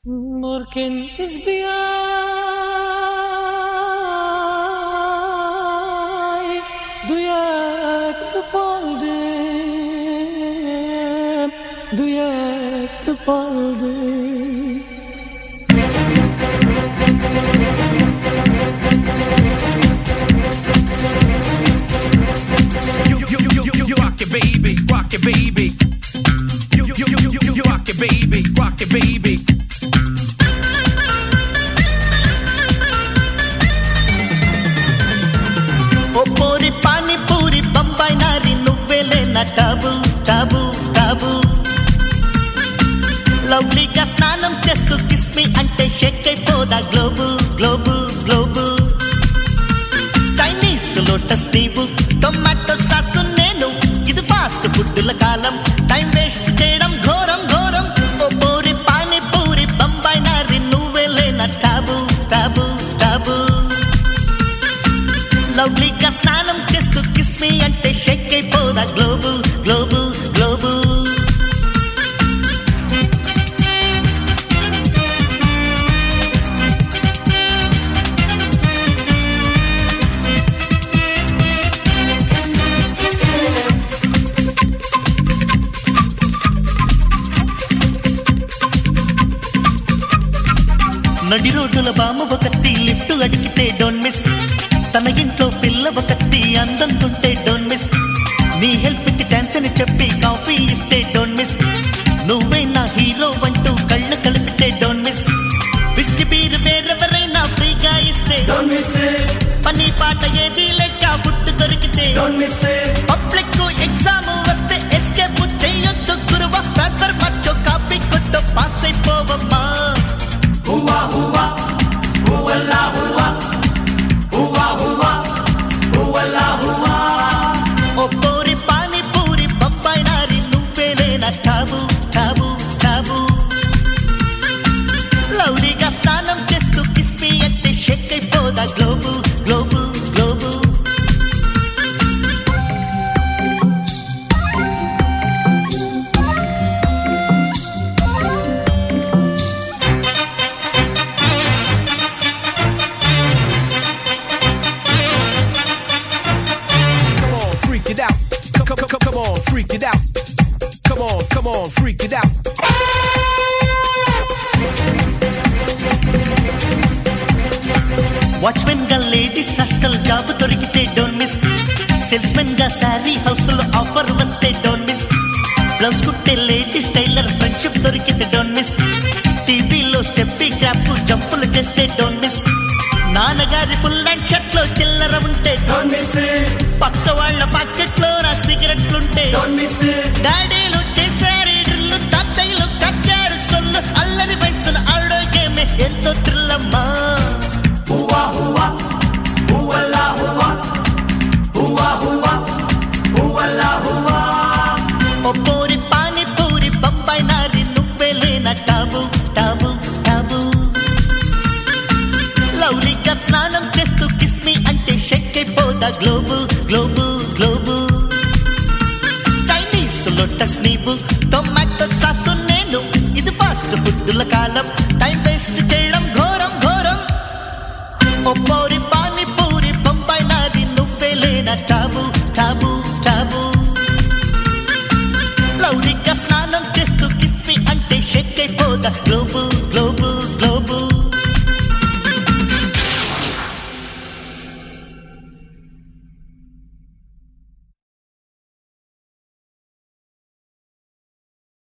Mor kentis biyay duyak tıpaldı Rock it baby, rock it baby. You rock it baby, rock it baby. O puri pani puri bambai nari nuvvele na tabu tabu tabu. Lovely ga snanam chestu kiss me ante shake అయిపోదా globe globe globe. Chinese lotus neevu tomato sauce nenu ఇది fast ఫుడ్ల కాలం time waste చేయడం ఘోరం ఘోరం. ఓ పూరి పానీ పూరి బొంబాయి నారి నువ్వేలే నా టాబు టాబు టాబు. లవ్లీగా స్నానం చేస్తూ కిస్ మీ అంటే షేక్ అయిపోదా గ్లోబు గ్లోబు గ్లోబు. నడి రోడ్డుల బామ్మ ఒకటి లిఫ్ట్ అడిగితే డోంట్ మిస్. తన ఇంట్లో పిల్ల ఒకటి అందంతుంటే డోంట్ మిస్. నీ హెల్ప్ కి థాంక్స్ అని చెప్పి కాఫీ ఇస్తే డోంట్ మిస్. నువ్వే నా హీరో అంటూ కళ్ళు కలిపితే డోంట్ మిస్. విస్కీ బీర్ వేరెవరైనా ఫ్రీగా ఇస్తే డోంట్ మిస్. పని పాట ఏది లేక ఫుడ్ దొరికితే డోంట్ మిస్. పబ్లిక్ ఎగ్జామ్ వస్తే ఎస్కేప్ చేయొద్దు గురువ. పేపర్ మర్చో కాపీ కొట్టో పాస్ అయిపోవమ్మా. Hua hua, hua la hua, hua hua, hua la hua. O puri pani puri bambai nari nuvvele na tabu tabu tabu. Lovely ga snanam chestu kiss me ante shake అయిపోదా globe globe globe. Come on, freak it out. Come on, freak it out. Watchmen గా ladies hostel job దొరికితే don't miss. Salesmen గా sari house లో offer వస్తే don't miss. Blouse కుట్టే ladies tailor friendship దొరికితే don't miss. టీవీలో స్టెప్పీ క్రాప్ జంపులు చేస్తే డోంట్ మిస్. నాన్నగారి ఫుల్ హ్యాండ్ షర్ట్ లో చిల్లర ఉంటే Don't miss it, పక్క వాళ్ళ పాకెట్ లో నా సిగరెట్లుంటే don't miss it. డాడీలు చేశారు డ్రిల్లు, తాతయ్యలు కట్టారు సొల్లు. అల్లరి వయసున ఆడో గేమే ఎంతో థ్రిల్లమ్మా. Hua hua, hua la hua, hua hua, hua la hua. ఓ పూరి పానీ పూరి బొంబాయి నారి నువ్వేలే నా టాబు టాబు టాబు. లవ్లీగా స్నానం చేస్తూ కిస్ మీ అంటే షేక్ అయిపోదా globe globe globe. Chinese lotus నీవు టొమాటో సాసు నేను ఇది ఫాస్ట్ ఫుడ్ల కాలం టైం వేస్ట్ చేయడం ఘోరం ఘోరం. ఓ పూరి పానీ పూరి బొంబాయి నారి నువ్వేలే నా టాబు టాబు టాబు. లవ్లీగా స్నానం చేస్తూ కిస్ మీ అంటే షేక్ అయిపోదా గ్లోబు గ్లోబు.